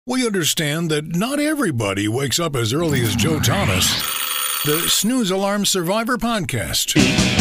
We understand that not everybody wakes up as early as Joe Thomas. The Snooze Alarm Survivor Podcast.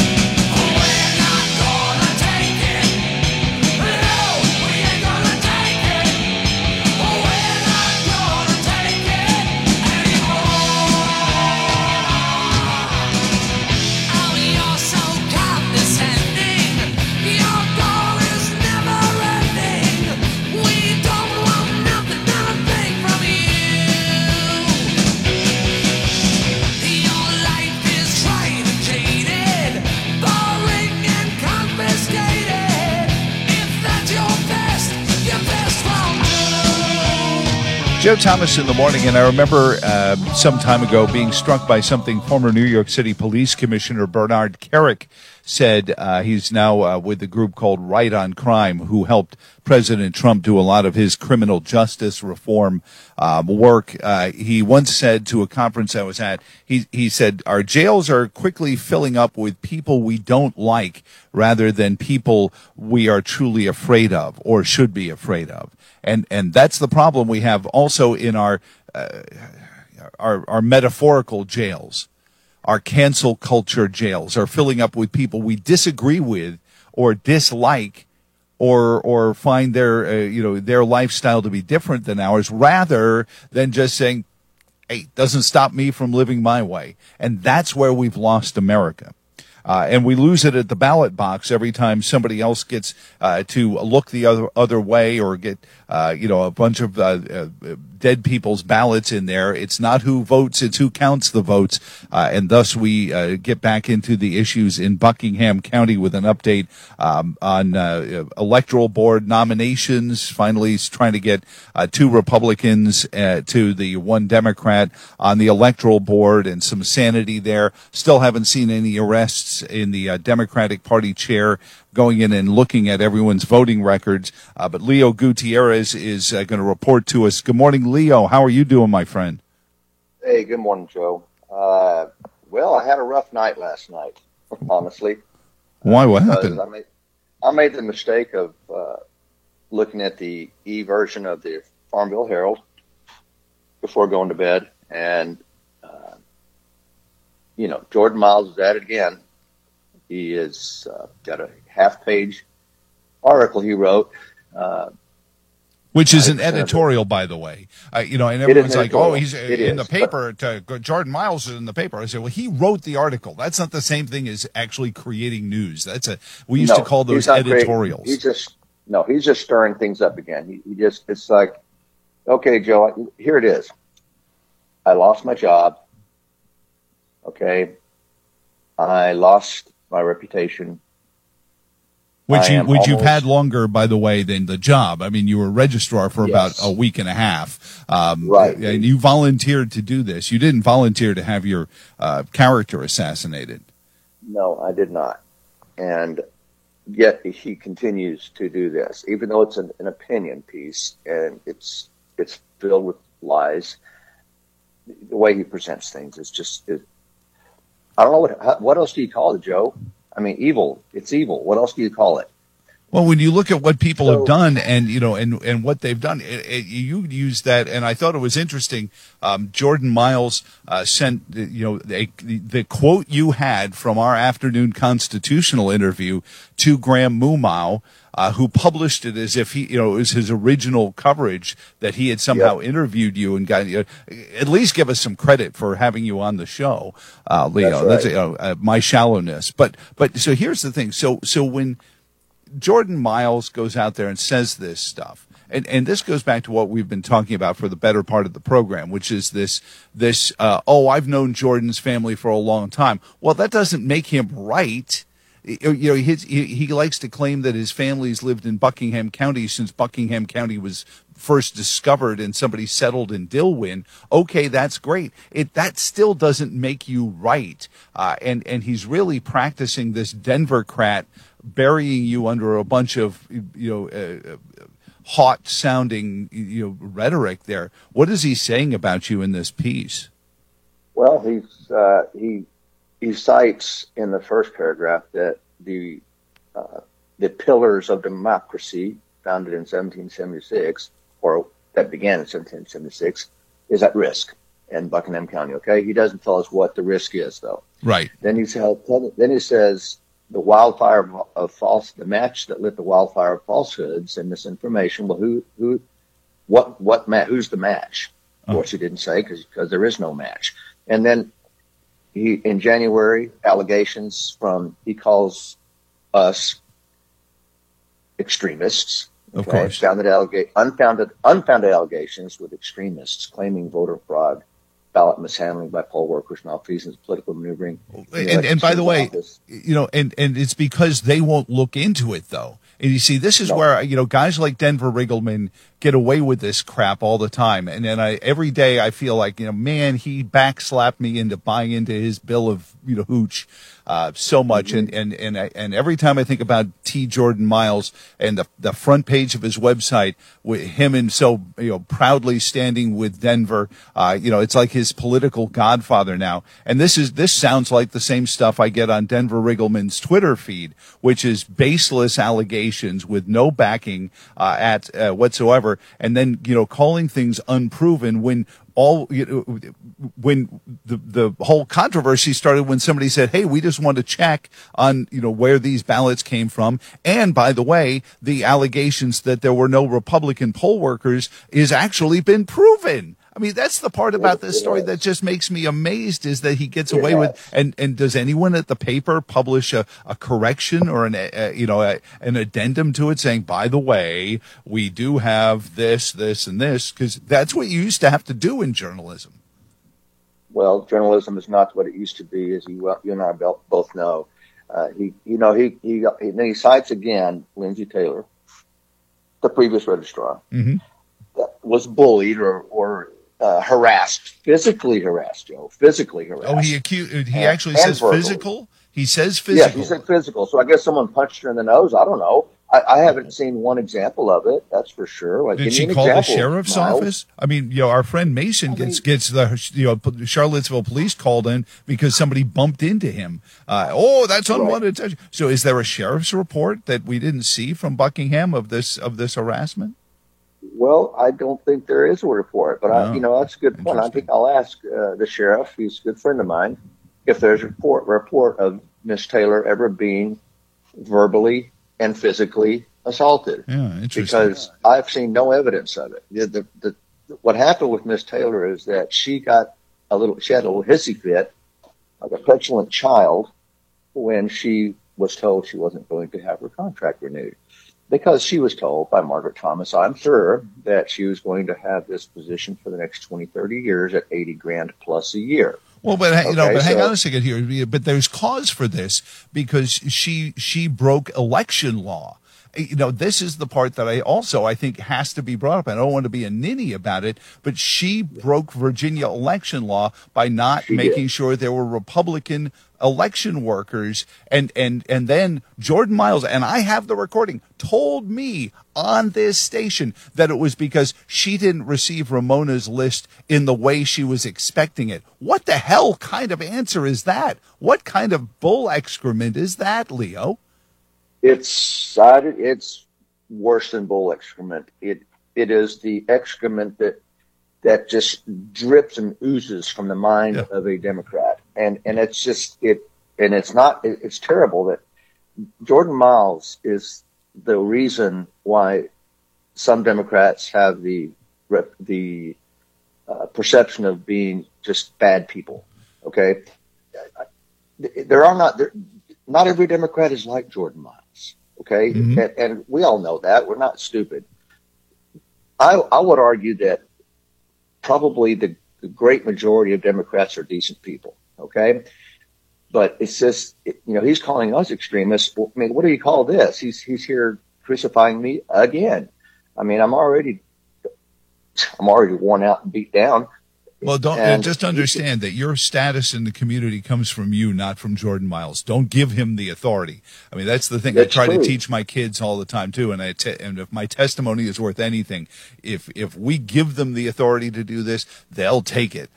Joe Thomas in the morning, and I remember some time ago being struck by something former New York City Police Commissioner Bernard Kerik said. He's now with the group called Right on Crime, who helped President Trump do a lot of his criminal justice reform work. He once said to a conference I was at, he said, our jails are quickly filling up with people we don't like rather than people we are truly afraid of or should be afraid of. And that's the problem we have also in our metaphorical jails. Our cancel culture jails are filling up with people we disagree with or dislike or find their lifestyle to be different than ours, rather than just saying, hey, doesn't stop me from living my way. And that's where we've lost America. And we lose it at the ballot box every time somebody else gets to look the other way or get a bunch of dead people's ballots in there. It's not who votes, it's who counts the votes. And thus we get back into the issues in Buckingham County with an update on electoral board nominations. Finally, trying to get 2 Republicans to the 1 Democrat on the electoral board, and some sanity there. Still haven't seen any arrests in the Democratic Party chair going in and looking at everyone's voting records. But Leo Gutierrez is going to report to us. Good morning, Leo. How are you doing, my friend? Hey, good morning, Joe. Well, I had a rough night last night, honestly. Why? What happened? I made the mistake of looking at the e-version of the Farmville Herald before going to bed. And, Jordan Miles is at it again. He has got a half-page article he wrote. Which is an editorial, by the way. And everyone's like, oh, he's in the paper. Jordan Miles is in the paper. I said, well, he wrote the article. That's not the same thing as actually creating news. We used to call those editorials. He's just stirring things up again. It's like, okay, Joe, here it is. I lost my job. Okay. I lost my reputation. Which you've had longer, by the way, than the job. I mean, you were registrar for about a week and a half. Right. And you volunteered to do this. You didn't volunteer to have your character assassinated. No, I did not. And yet he continues to do this, even though it's an opinion piece and it's filled with lies. The way he presents things is just... I don't know what else do you call it, Joe? I mean, evil. It's evil. What else do you call it? Well, when you look at what people have done and what they've done, you use that, and I thought it was interesting. Jordan Miles sent the quote you had from our afternoon constitutional interview to Graham Mumau, who published it as if it was his original coverage, that he had somehow interviewed you and got at least give us some credit for having you on the show, Leo. That's right. That's my shallowness. But so here's the thing. So when Jordan Miles goes out there and says this stuff, and this goes back to what we've been talking about for the better part of the program, which is this I've known Jordan's family for a long time. Well, that doesn't make him right. He likes to claim that his family's lived in Buckingham County since Buckingham County was first discovered and somebody settled in Dillwyn. Okay, that's great. That still doesn't make you right. And he's really practicing this Denvercrat, burying you under a bunch of hot sounding rhetoric there. What is he saying about you in this piece? Well, he cites in the first paragraph that the pillars of democracy founded in 1776, or that began in 1776 is at risk in Buckingham County. Okay, he doesn't tell us what the risk is, though. Right. Then he says the wildfire of false, the match that lit the wildfire of falsehoods and misinformation. Well, who's the match? Of course, he didn't say because there is no match. And then in January, allegations he calls us extremists. Of course. Unfounded allegations with extremists claiming voter fraud, ballot mishandling by poll workers, malfeasance, political maneuvering. And by the way, and it's because they won't look into it, though. And you see, this is where, guys like Denver Riggleman get away with this crap all the time. And then every day I feel like, man, he backslapped me into buying into his bill of, hooch, so much. Mm-hmm. And every time I think about T. Jordan Miles and the front page of his website with him and so, proudly standing with Denver, it's like his political godfather now. And this sounds like the same stuff I get on Denver Riggleman's Twitter feed, which is baseless allegations with no backing, whatsoever. And then, calling things unproven when when the whole controversy started when somebody said, hey, we just want to check on, where these ballots came from. And by the way, the allegations that there were no Republican poll workers is actually been proven. I mean, that's the part about this story that just makes me amazed is that he gets away with, and does anyone at the paper publish a correction or an addendum to it saying, by the way, we do have this, and this, because that's what you used to have to do in journalism. Well, journalism is not what it used to be, as you and I both know. He cites again Lindsay Taylor, the previous registrar, that was bullied or harassed, physically harassed, Joe. Physically harassed. Oh, he actually says physical? He says physical. Yeah, he said physical. So I guess someone punched her in the nose. I don't know. I haven't seen one example of it. That's for sure. Did she call the sheriff's office? I mean, our friend Mason gets the Charlottesville police called in because somebody bumped into him. That's unwanted attention. So is there a sheriff's report that we didn't see from Buckingham of this harassment? Well, I don't think there is a report, but that's a good point. I think I'll ask the sheriff. He's a good friend of mine. If there's a report of Miss Taylor ever being verbally and physically assaulted. Yeah, interesting. Because I've seen no evidence of it. What happened with Miss Taylor is that she had a little hissy fit, like a petulant child, when she was told she wasn't going to have her contract renewed. Because she was told by Margaret Thomas, I'm sure, that she was going to have this position for the next 20, 30 years at $80,000 plus a year. Well, but hang on a second here. But there's cause for this because she broke election law. This is the part that I think has to be brought up. I don't want to be a ninny about it, but she broke Virginia election law by not making sure there were Republican election workers. And then Jordan Miles, and I have the recording, told me on this station that it was because she didn't receive Ramona's list in the way she was expecting it. What the hell kind of answer is that? What kind of bull excrement is that, Leo? It's worse than bull excrement. It is the excrement that just drips and oozes from the mind of a Democrat. And it's just it's terrible that Jordan Miles is the reason why some Democrats have the perception of being just bad people. Okay. Not every Democrat is like Jordan Miles. Okay. Mm-hmm. And we all know that. We're not stupid. I would argue that probably the great majority of Democrats are decent people. Okay. But it's just, he's calling us extremists. I mean, what do you call this? He's here crucifying me again. I mean, I'm already worn out and beat down. Well, just understand that your status in the community comes from you, not from Jordan Miles. Don't give him the authority. I mean, that's the thing I try to teach my kids all the time too. And and if my testimony is worth anything, if we give them the authority to do this, they'll take it.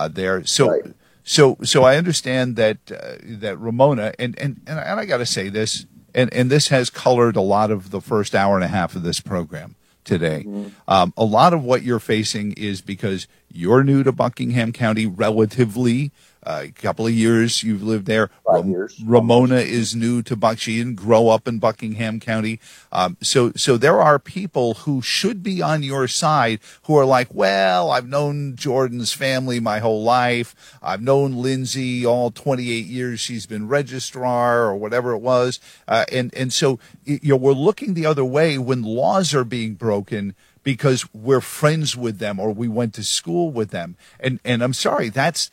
So I understand that Ramona and I got to say this, and this has colored a lot of the first hour and a half of this program. today. A lot of what you're facing is because you're new to Buckingham County relatively. A couple of years you've lived there. 5 years. Ramona is new to She didn't grow up in Buckingham County. So there are people who should be on your side who are like, well, I've known Jordan's family my whole life. I've known Lindsay all 28 years. She's been registrar or whatever it was. And so we're looking the other way when laws are being broken because we're friends with them or we went to school with them. And I'm sorry, that's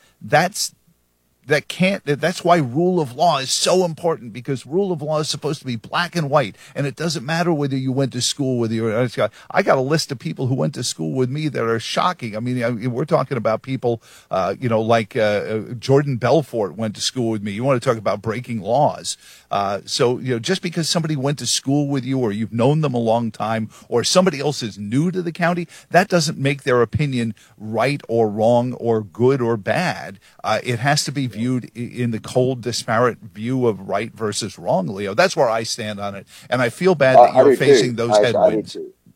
why rule of law is so important, because rule of law is supposed to be black and white, and it doesn't matter whether you went to school with you. I got a list of people who went to school with me that are shocking. I mean, we're talking about people, like Jordan Belfort went to school with me. You want to talk about breaking laws. So just because somebody went to school with you or you've known them a long time or somebody else is new to the county, that doesn't make their opinion right or wrong or good or bad. It has to be viewed in the cold, disparate view of right versus wrong, Leo. That's where I stand on it. And I feel bad that you're facing those headwinds.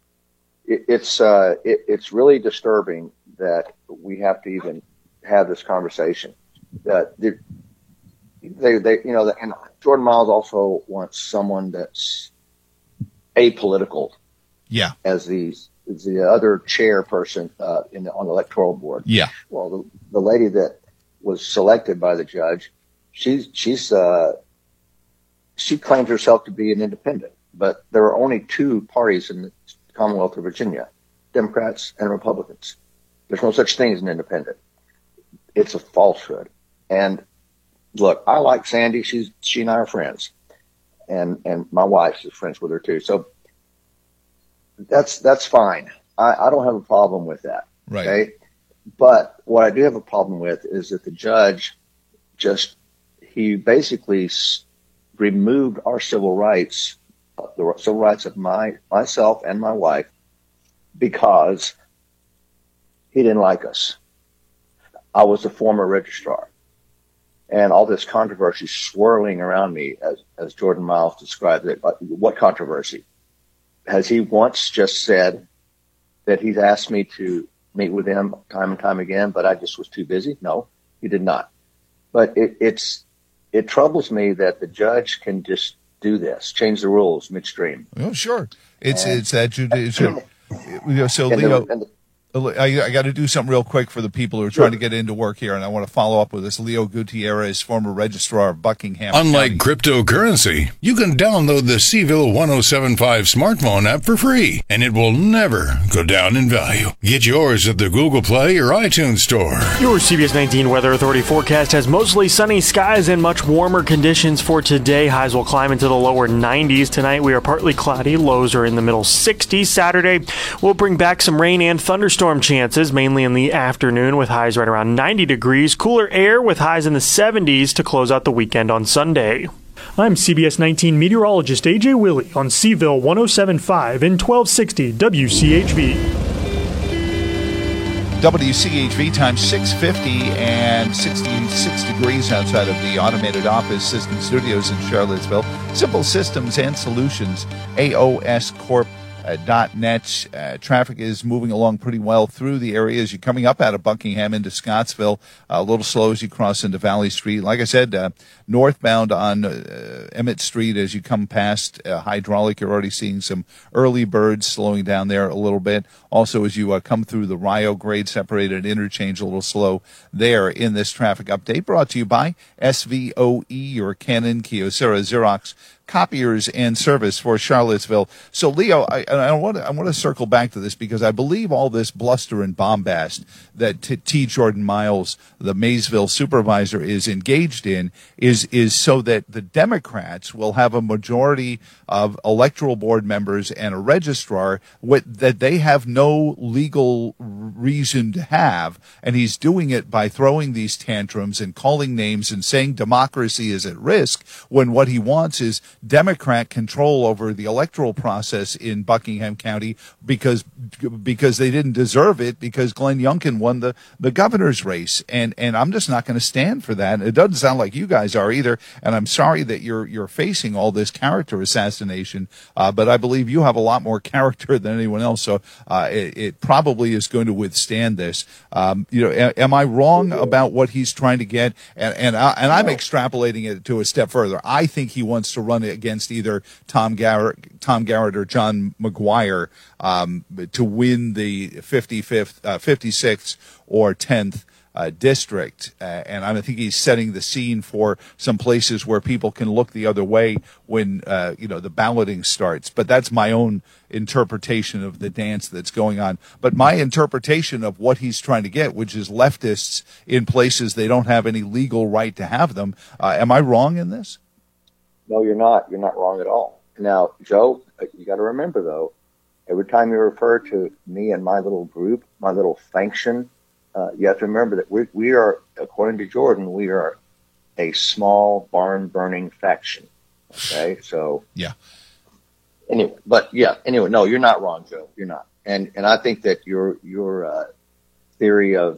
It's really disturbing that we have to even have this conversation. That they and Jordan Miles also wants someone that's apolitical. Yeah. As the other chairperson on the electoral board. Yeah. Well, the lady that was selected by the judge, she claims herself to be an independent, but there are only two parties in the Commonwealth of Virginia, Democrats and Republicans. There's no such thing as an independent. It's a falsehood. And look, I like Sandy. She and I are friends, and my wife is friends with her too. So that's fine. I don't have a problem with that. Right. Okay? But what I do have a problem with is that the judge he basically removed our civil rights, the civil rights of myself and my wife, because he didn't like us. I was a former registrar, and all this controversy swirling around me, as Jordan Miles described it. What controversy? Has he once just said that he's asked me to meet with him time and time again, but I just was too busy? No, he did not. But it troubles me that the judge can just do this, change the rules midstream. Oh, sure. It's that judicial. So Leo, I got to do something real quick for the people who are trying to get into work here, and I want to follow up with this. Leo Gutierrez, former registrar of Buckingham Unlike County. cryptocurrency, you can download the Seville 1075 smartphone app for free, and it will never go down in value. Get yours at the Google Play or iTunes Store. Your CBS 19 Weather Authority forecast has mostly sunny skies and much warmer conditions for today. Highs will climb into the lower 90s. Tonight we are partly cloudy. Lows are in the middle 60s. Saturday we'll bring back some rain and thunderstorm chances, mainly in the afternoon, with highs right around 90 degrees. Cooler air with highs in the 70s to close out the weekend on Sunday. I'm CBS 19 meteorologist AJ Willie on Seville 107.5 and 1260 WCHV. WCHV time 6:50 and 66 degrees outside of the Automated Office System Studios in Charlottesville. Simple Systems and Solutions, AOS Corp. .net. Traffic is moving along pretty well through the area as you're coming up out of Buckingham into Scottsville. A little slow as you cross into Valley Street. Like I said, northbound on Emmett Street as you come past Hydraulic, you're already seeing some early birds slowing down there a little bit. Also, as you come through the Rio grade separated interchange, a little slow there in this traffic update. Brought to you by SVOE, your Canon, Kyocera, Xerox copiers and service for Charlottesville. So, Leo, I want to circle back to this because I believe all this bluster and bombast that T. Jordan Miles, the Maysville supervisor, is engaged in is so that the Democrats will have a majority of electoral board members and a registrar that they have no legal reason to have, and he's doing it by throwing these tantrums and calling names and saying democracy is at risk when what he wants is Democrat control over the electoral process in Buckingham County because they didn't deserve it, because Glenn Youngkin won the governor's race. And I'm just not going to stand for that. It doesn't sound like you guys are either. And I'm sorry that you're facing all this character assassination. But I believe you have a lot more character than anyone else. So, it probably is going to withstand this. Am I wrong about what he's trying to get? And I'm extrapolating it to a step further. I think he wants to run against either Tom Garrett or John McGuire, to win the 56th or 10th district, and I think he's setting the scene for some places where people can look the other way when the balloting starts. But that's my own interpretation of the dance that's going on. But my interpretation of what he's trying to get, which is leftists in places they don't have any legal right to have them. Am I wrong in this? No, you're not. You're not wrong at all. Now, Joe, you got to remember though, every time you refer to me and my little group, my little faction, you have to remember that we are, according to Jordan, we are a small barn-burning faction. Okay, so yeah. Anyway, no, you're not wrong, Joe. You're not, and I think that your theory of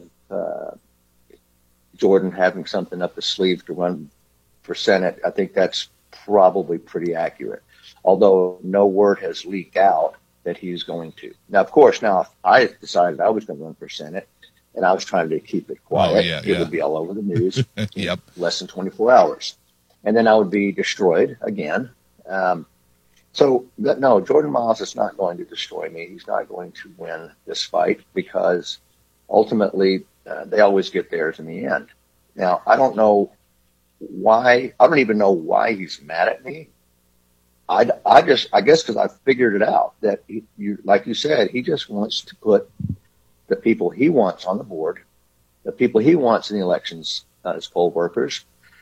Jordan having something up his sleeve to run for Senate, I think that's probably pretty accurate. Although no word has leaked out that he's going to. Now, of course, if I decided I was going to run for Senate, and I was trying to keep it quiet, it would be all over the news in less than 24 hours. And then I would be destroyed again. No, Jordan Miles is not going to destroy me. He's not going to win this fight, because ultimately they always get theirs in the end. Now, I don't know why. I don't even know why he's mad at me. I guess because I figured it out that like you said, he just wants to put the people he wants on the board, the people he wants in the elections as poll workers.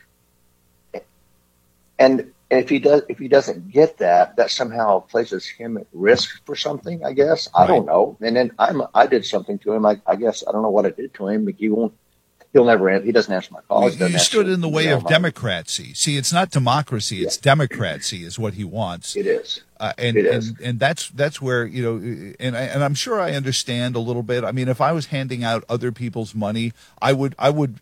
And if he doesn't get that somehow places him at risk for something, I guess. I don't know. And then I did something to him. I guess, I don't know what I did to him, but he doesn't answer my calls. You stood in the way of democracy. See, it's not democracy, it's democracy is what he wants. It is. And that's where, and I'm sure I understand a little bit. I mean, if I was handing out other people's money, I would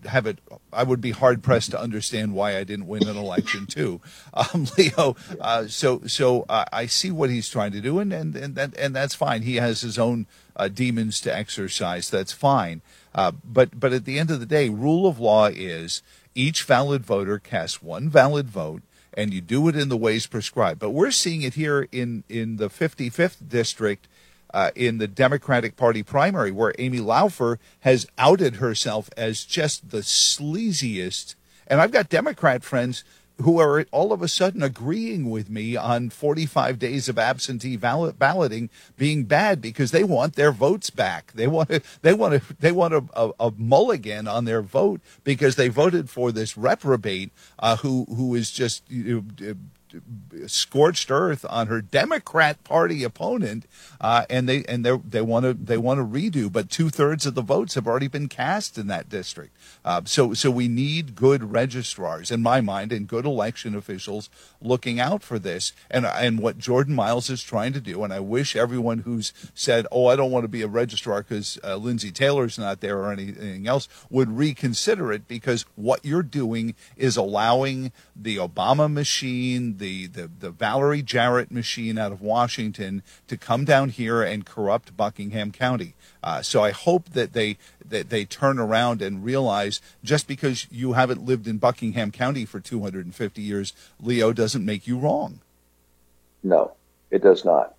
be hard pressed to understand why I didn't win an election too, Leo. So I see what he's trying to do, and that's fine. He has his own demons to exercise. That's fine. But at the end of the day, rule of law is each valid voter casts one valid vote, and you do it in the ways prescribed. But we're seeing it here in the 55th district, in the Democratic Party primary, where Amy Laufer has outed herself as just the sleaziest. And I've got Democrat friends who are all of a sudden agreeing with me on 45 days of absentee balloting being bad because they want their votes back. They want a mulligan on their vote because they voted for this reprobate who is just scorched earth on her Democrat Party opponent, and they want to redo. But 2/3 of the votes have already been cast in that district. So we need good registrars, in my mind, and good election officials looking out for this. And what Jordan Miles is trying to do, and I wish everyone who's said, "Oh, I don't want to be a registrar because Lindsay Taylor's not there" or anything else, would reconsider it, because what you're doing is allowing the Obama machine, the Valerie Jarrett machine out of Washington, to come down here and corrupt Buckingham County. So I hope that they turn around and realize just because you haven't lived in Buckingham County for 250 years, Leo, doesn't make you wrong. No, it does not.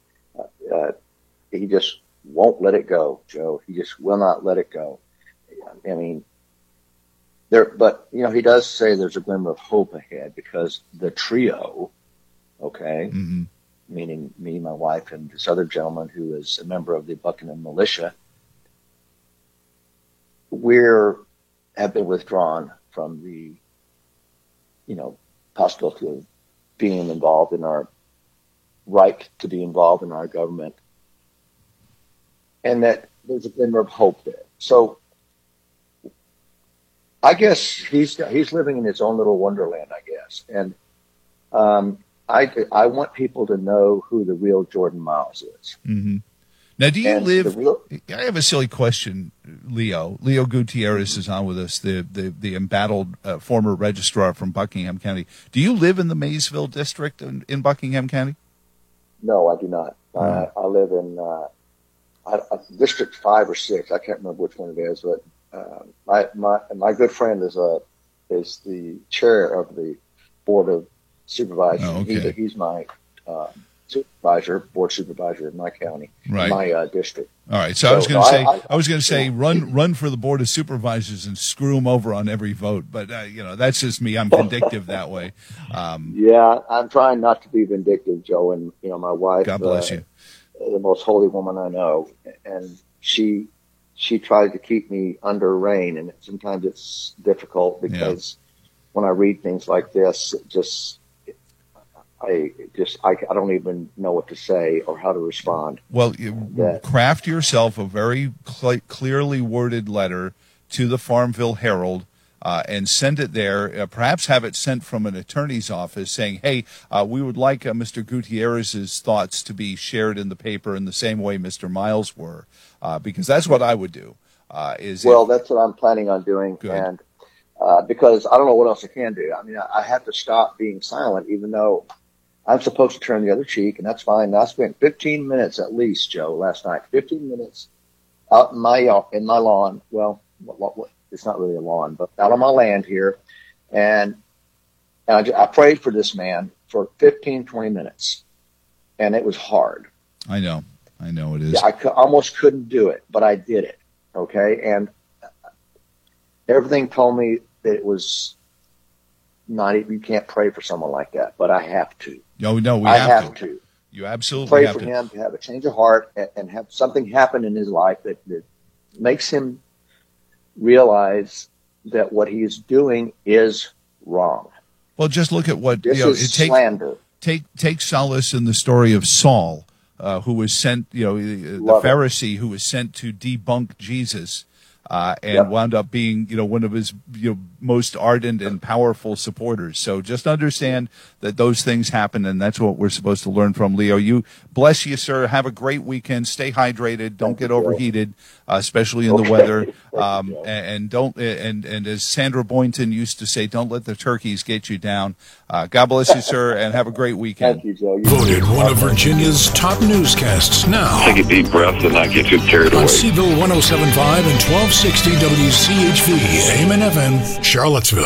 He just won't let it go, Joe. He just will not let it go. I mean, but he does say there's a glimmer of hope ahead, because the trio, meaning me, my wife, and this other gentleman who is a member of the Buckingham militia, have been withdrawn from the, possibility of being involved in our right to be involved in our government, and that there's a glimmer of hope there. So I guess he's living in his own little wonderland, I guess. And I want people to know who the real Jordan Miles is. Mm-hmm. Now, do you live? I have a silly question, Leo. Leo Gutierrez is on with us, the embattled former registrar from Buckingham County. Do you live in the Maysville district in Buckingham County? No, I do not. I live in District 5 or 6. I can't remember which one it is, but my good friend is the chair of the board of supervisors. Oh, okay. He's my board supervisor in my county, right. My district. All right. So I was going to say, run for the board of supervisors and screw them over on every vote. But that's just me. I'm vindictive that way. Yeah, I'm trying not to be vindictive, Joe. And my wife, God bless you, the most holy woman I know, and she tries to keep me under rein, and sometimes it's difficult because when I read things like this, I don't even know what to say or how to respond. Well, craft yourself a very clearly worded letter to the Farmville Herald and send it there. Perhaps have it sent from an attorney's office saying, hey, we would like Mr. Gutierrez's thoughts to be shared in the paper in the same way Mr. Miles were, because that's what I would do. That's what I'm planning on doing. Good. And because I don't know what else I can do. I mean, I have to stop being silent, even though I'm supposed to turn the other cheek, and that's fine. I spent 15 minutes at least, Joe, last night. 15 minutes out in my lawn. Well, it's not really a lawn, but out on my land here. And I prayed for this man for 15, 20 minutes, and it was hard. I know it is. Yeah, I almost couldn't do it, but I did it. Okay, and everything told me that it was not. You can't pray for someone like that, but I have to. No, we have to. You absolutely pray have for to. him to have a change of heart and have something happen in his life that makes him realize that what he is doing is wrong. Well, just look at what this is slander. Take solace in the story of Saul, who was sent, the Pharisee who was sent to debunk Jesus, and wound up being, one of his most ardent and powerful supporters. So just understand that those things happen, and that's what we're supposed to learn from. Leo, you bless you, sir. Have a great weekend. Stay hydrated. Don't get overheated, especially in the weather. And don't and as Sandra Boynton used to say, don't let the turkeys get you down. God bless you, sir, and have a great weekend. Thank you, Joe. Voted one of Virginia's top newscasts now. Take a deep breath and not get too carried away. On Seville 107.5 and 1260 WCHV, AM and FM, Charlottesville.